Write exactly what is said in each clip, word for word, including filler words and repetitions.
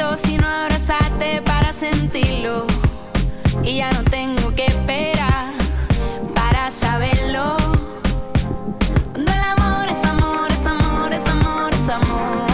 siento sino abrazarte para sentirlo. Y ya no tengo que esperar para saberlo. Cuando el amor es amor, es amor, es amor, es amor.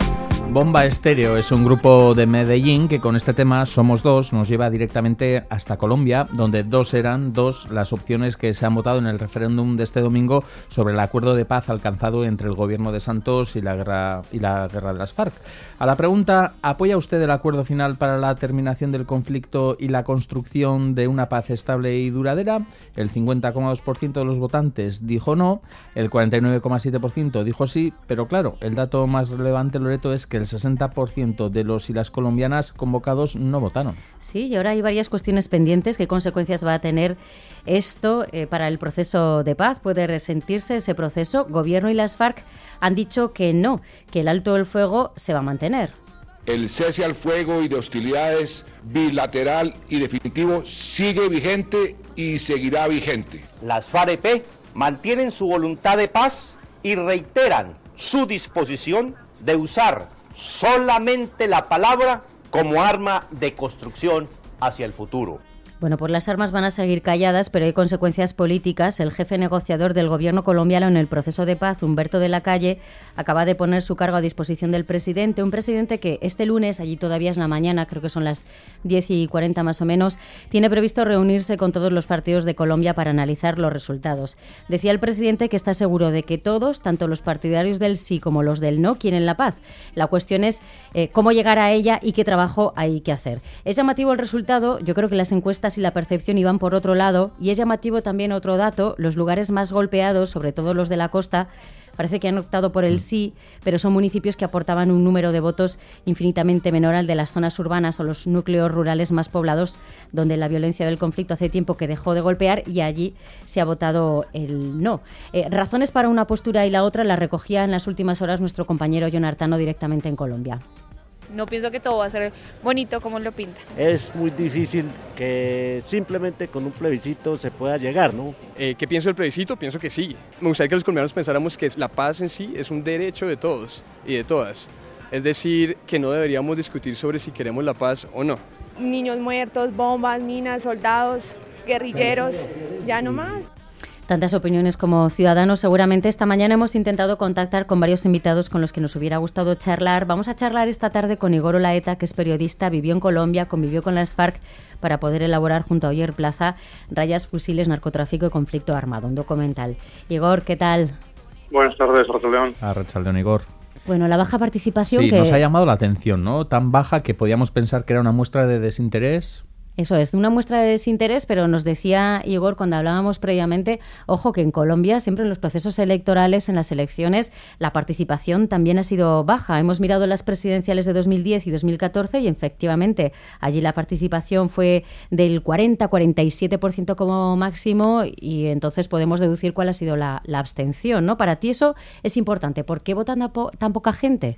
Bomba Estéreo es un grupo de Medellín que con este tema Somos Dos nos lleva directamente hasta Colombia, donde dos eran dos las opciones que se han votado en el referéndum de este domingo sobre el acuerdo de paz alcanzado entre el gobierno de Santos y la guerra y la guerra de las FARC. A la pregunta, ¿apoya usted el acuerdo final para la terminación del conflicto y la construcción de una paz estable y duradera? El cincuenta coma dos por ciento de los votantes dijo no, el cuarenta y nueve coma siete por ciento dijo sí, pero claro, el dato más relevante, Loreto, es que el sesenta por ciento de los y las colombianas convocados no votaron. Sí, y ahora hay varias cuestiones pendientes. ¿Qué consecuencias va a tener esto eh, para el proceso de paz? ¿Puede resentirse ese proceso? Gobierno y las FARC han dicho que no, que el alto del fuego se va a mantener. El cese al fuego y de hostilidades bilateral y definitivo sigue vigente y seguirá vigente. Las FARC-E P mantienen su voluntad de paz y reiteran su disposición de usar solamente la palabra como arma de construcción hacia el futuro. Bueno, pues las armas van a seguir calladas, pero hay consecuencias políticas. El jefe negociador del gobierno colombiano en el proceso de paz, Humberto de la Calle, acaba de poner su cargo a disposición del presidente. Un presidente que este lunes, allí todavía es la mañana, creo que son las diez y cuarenta más o menos, tiene previsto reunirse con todos los partidos de Colombia para analizar los resultados. Decía el presidente que está seguro de que todos, tanto los partidarios del sí como los del no, quieren la paz. La cuestión es eh, cómo llegar a ella y qué trabajo hay que hacer. Es llamativo el resultado. Yo creo que las encuestas y la percepción iban por otro lado, y es llamativo también otro dato: los lugares más golpeados, sobre todo los de la costa, parece que han optado por el sí, pero son municipios que aportaban un número de votos infinitamente menor al de las zonas urbanas o los núcleos rurales más poblados, donde la violencia del conflicto hace tiempo que dejó de golpear, y allí se ha votado el no. Eh, razones para una postura y la otra las recogía en las últimas horas nuestro compañero Jon Artano directamente en Colombia. No pienso que todo va a ser bonito como lo pinta. Es muy difícil que simplemente con un plebiscito se pueda llegar, ¿no? Eh, ¿Qué pienso del plebiscito? Pienso que sí. Me gustaría que los colombianos pensáramos que la paz en sí es un derecho de todos y de todas. Es decir, que no deberíamos discutir sobre si queremos la paz o no. Niños muertos, bombas, minas, soldados, guerrilleros, ya no más. Tantas opiniones como ciudadanos. Seguramente esta mañana hemos intentado contactar con varios invitados con los que nos hubiera gustado charlar. Vamos a charlar esta tarde con Igor Olaeta, que es periodista, vivió en Colombia, convivió con las FARC para poder elaborar junto a Oyer Plaza Rayas, fusiles, narcotráfico y conflicto armado, un documental. Igor, ¿qué tal? Buenas tardes, Rachaldeón. A Rachaldeón, Igor. Bueno, la baja participación... Sí, que nos ha llamado la atención, ¿no? Tan baja que podíamos pensar que era una muestra de desinterés. Eso es, una muestra de desinterés, pero nos decía Igor cuando hablábamos previamente, ojo, que en Colombia siempre en los procesos electorales, en las elecciones, la participación también ha sido baja. Hemos mirado las presidenciales de dos mil diez y dos mil catorce y efectivamente allí la participación fue del cuarenta a cuarenta y siete por ciento como máximo, y entonces podemos deducir cuál ha sido la, la abstención, ¿no? Para ti eso es importante. ¿Por qué votan tan, po- tan poca gente?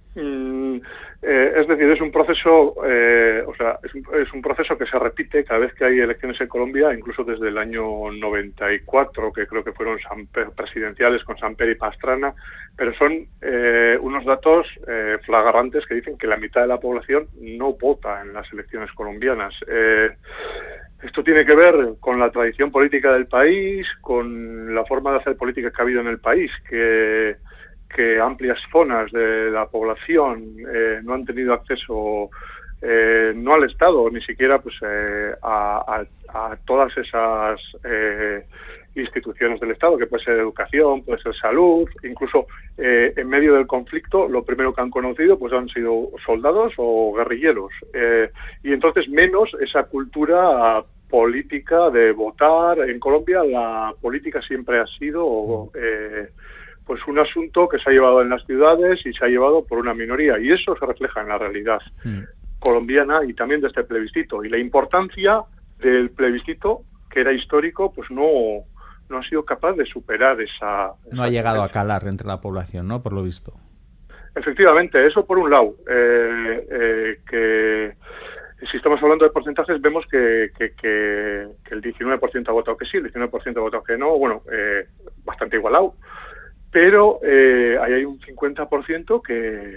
Mm, eh, es decir, es un proceso, eh, o sea, es un, es un proceso que se repite cada vez que hay elecciones en Colombia, incluso desde el año noventa y cuatro, que creo que fueron Samper, presidenciales con Samper y Pastrana, pero son eh, unos datos eh, flagrantes que dicen que la mitad de la población no vota en las elecciones colombianas. Eh, Esto tiene que ver con la tradición política del país, con la forma de hacer política que ha habido en el país, que que amplias zonas de la población eh, no han tenido acceso eh, no al Estado, ni siquiera pues eh, a, a, a todas esas eh, instituciones del Estado, que puede ser educación, puede ser salud, incluso eh, en medio del conflicto lo primero que han conocido pues han sido soldados o guerrilleros, eh, y entonces menos esa cultura política de votar. En Colombia la política siempre ha sido eh, pues un asunto que se ha llevado en las ciudades y se ha llevado por una minoría, y eso se refleja en la realidad mm. colombiana y también de este plebiscito. Y la importancia del plebiscito, que era histórico, pues no, no ha sido capaz de superar esa... esa no ha llegado a calar entre la población, ¿no? Por lo visto. Efectivamente, eso por un lado, eh, eh, que... Si estamos hablando de porcentajes, vemos que, que, que, que el diecinueve por ciento ha votado que sí, el diecinueve por ciento ha votado que no, bueno, eh, bastante igualado. Pero eh, ahí hay un cincuenta por ciento que,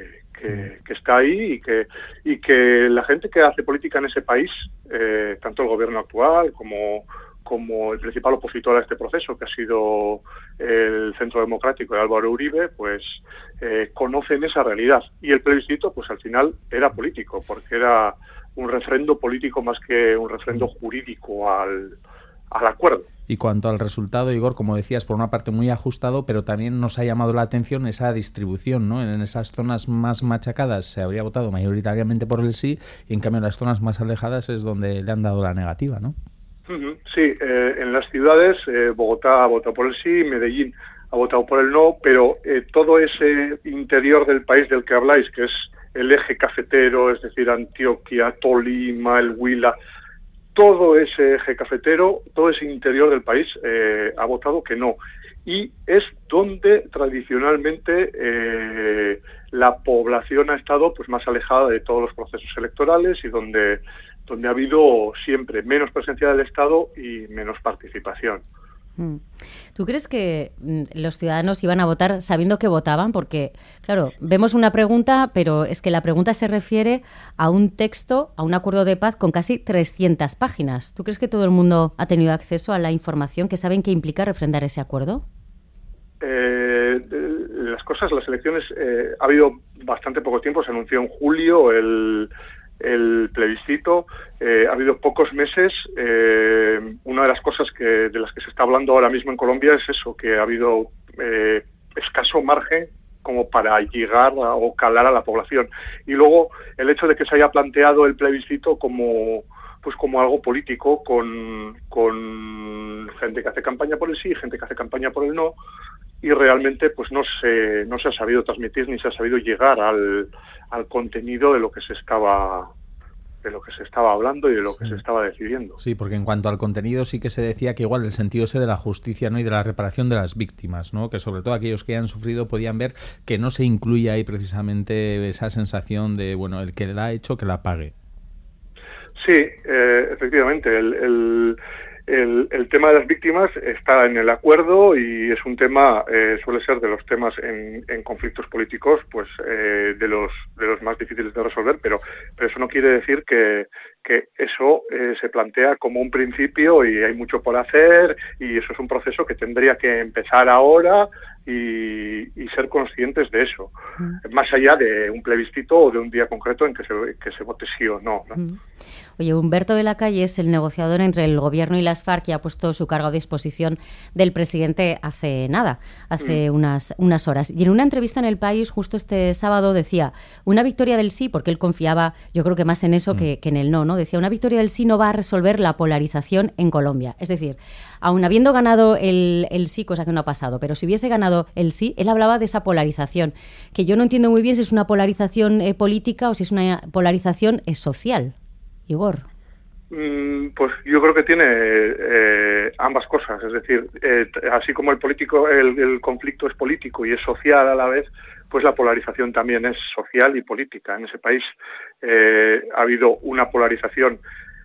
que, que está ahí y que, y que la gente que hace política en ese país, eh, tanto el gobierno actual como, como el principal opositor a este proceso, que ha sido el Centro Democrático de Álvaro Uribe, pues eh, conocen esa realidad. Y el plebiscito, pues al final era político, porque era un refrendo político más que un refrendo jurídico al, al acuerdo. Y cuanto al resultado, Igor, como decías, por una parte muy ajustado, pero también nos ha llamado la atención esa distribución, ¿no? En esas zonas más machacadas se habría votado mayoritariamente por el sí, y en cambio en las zonas más alejadas es donde le han dado la negativa, ¿no? Sí, eh, en las ciudades eh, Bogotá ha votado por el sí, Medellín ha votado por el no, pero eh, todo ese interior del país del que habláis, que es el eje cafetero, es decir, Antioquia, Tolima, el Huila, todo ese eje cafetero, todo ese interior del país eh, ha votado que no. Y es donde tradicionalmente eh, la población ha estado pues más alejada de todos los procesos electorales y donde, donde ha habido siempre menos presencia del Estado y menos participación. ¿Tú crees que los ciudadanos iban a votar sabiendo que votaban? Porque, claro, vemos una pregunta, pero es que la pregunta se refiere a un texto, a un acuerdo de paz con casi trescientas páginas. ¿Tú crees que todo el mundo ha tenido acceso a la información, que saben qué implica refrendar ese acuerdo? Eh, las cosas, las elecciones, eh, ha habido bastante poco tiempo, se anunció en julio el... el plebiscito, eh, ha habido pocos meses. Eh, una de las cosas que de las que se está hablando ahora mismo en Colombia es eso, que ha habido eh, escaso margen como para llegar a, o calar a la población. Y luego el hecho de que se haya planteado el plebiscito como pues como algo político, con, con gente que hace campaña por el sí, gente que hace campaña por el no, y realmente pues no se no se ha sabido transmitir ni se ha sabido llegar al, al contenido de lo que se estaba de lo que se estaba hablando y de lo que sí. se estaba decidiendo. Sí, porque en cuanto al contenido sí que se decía que igual el sentido ese de la justicia, ¿no? Y de la reparación de las víctimas, ¿no? Que sobre todo aquellos que han sufrido podían ver que no se incluye ahí precisamente esa sensación de, bueno, el que la ha hecho que la pague. Sí, eh, efectivamente, el, el El, el tema de las víctimas está en el acuerdo y es un tema, eh, suele ser de los temas en, en conflictos políticos, pues eh, de los de los más difíciles de resolver, pero pero eso no quiere decir que, que eso eh, se plantea como un principio y hay mucho por hacer y eso es un proceso que tendría que empezar ahora y, y ser conscientes de eso, mm. más allá de un plebiscito o de un día concreto en que se, que se vote sí o no, ¿no? Mm. Oye, Humberto de la Calle es el negociador entre el Gobierno y las FARC y ha puesto su cargo a disposición del presidente hace nada, hace mm. unas, unas horas. Y en una entrevista en El País, justo este sábado, decía, una victoria del sí, porque él confiaba, yo creo que más en eso mm. que, que en el no, ¿no? Decía, una victoria del sí no va a resolver la polarización en Colombia. Es decir, aun habiendo ganado el, el sí, cosa que no ha pasado, pero si hubiese ganado el sí, él hablaba de esa polarización, que yo no entiendo muy bien si es una polarización eh, política o si es una polarización eh, social. Igor. Mm, pues yo creo que tiene eh, ambas cosas, es decir, eh, así como el político, el, el conflicto es político y es social a la vez, pues la polarización también es social y política. En ese país eh, ha habido una polarización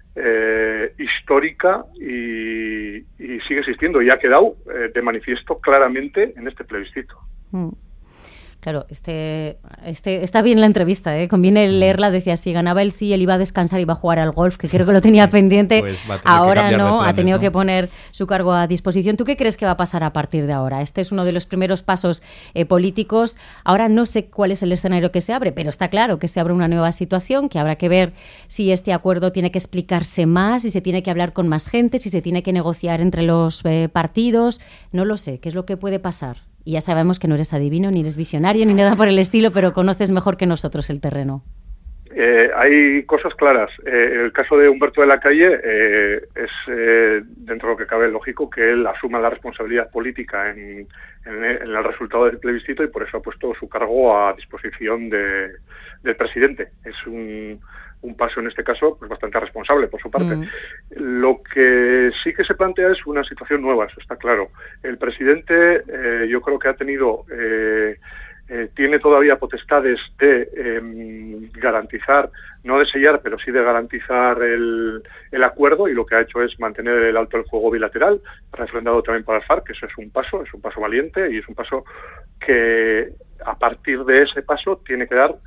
eh, histórica y, y sigue existiendo y ha quedado eh, de manifiesto claramente en este plebiscito. Mm. Claro, este, este, está bien la entrevista, ¿eh? Conviene leerla. Decía, si ganaba el sí, él iba a descansar y iba a jugar al golf, que creo que lo tenía sí, pendiente. Pues ahora no, planes, ha tenido ¿no? que poner su cargo a disposición. ¿Tú qué crees que va a pasar a partir de ahora? Este es uno de los primeros pasos eh, políticos. Ahora no sé cuál es el escenario que se abre, pero está claro que se abre una nueva situación, que habrá que ver si este acuerdo tiene que explicarse más, si se tiene que hablar con más gente, si se tiene que negociar entre los eh, partidos. No lo sé, ¿qué es lo que puede pasar? Y ya sabemos que no eres adivino, ni eres visionario, ni nada por el estilo, pero conoces mejor que nosotros el terreno. Eh, hay cosas claras. Eh, el caso de Humberto de la Calle eh, es, eh, dentro de lo que cabe, lógico que él asuma la responsabilidad política en, en, en el resultado del plebiscito y por eso ha puesto su cargo a disposición de, del presidente. Es un... un paso en este caso pues bastante responsable por su parte. Mm. Lo que sí que se plantea es una situación nueva, eso está claro. El presidente eh, yo creo que ha tenido eh, eh, tiene todavía potestades de eh, garantizar, no de sellar, pero sí de garantizar el, el acuerdo y lo que ha hecho es mantener el alto el fuego bilateral, refrendado también por las FARC, que eso es un paso, es un paso valiente y es un paso que a partir de ese paso tiene que dar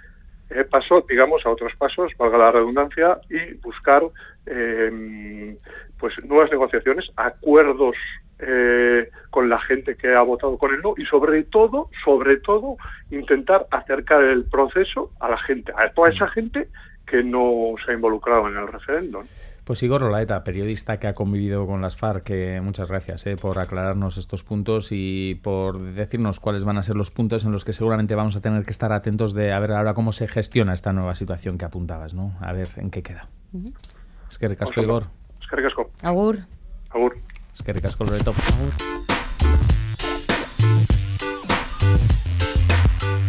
eh, paso, digamos, a otros pasos, valga la redundancia, y buscar eh, pues nuevas negociaciones, acuerdos eh, con la gente que ha votado con el no, y sobre todo, sobre todo, intentar acercar el proceso a la gente, a toda esa gente que no se ha involucrado en el referéndum. Pues Igor Olaeta, periodista que ha convivido con las FARC, eh, muchas gracias eh, por aclararnos estos puntos y por decirnos cuáles van a ser los puntos en los que seguramente vamos a tener que estar atentos de a ver ahora cómo se gestiona esta nueva situación que apuntabas, ¿no? A ver en qué queda. Uh-huh. Es que ricasco, Igor. Es que ricasco. Agur. Agur. Es que ricasco, Loreto. Agur.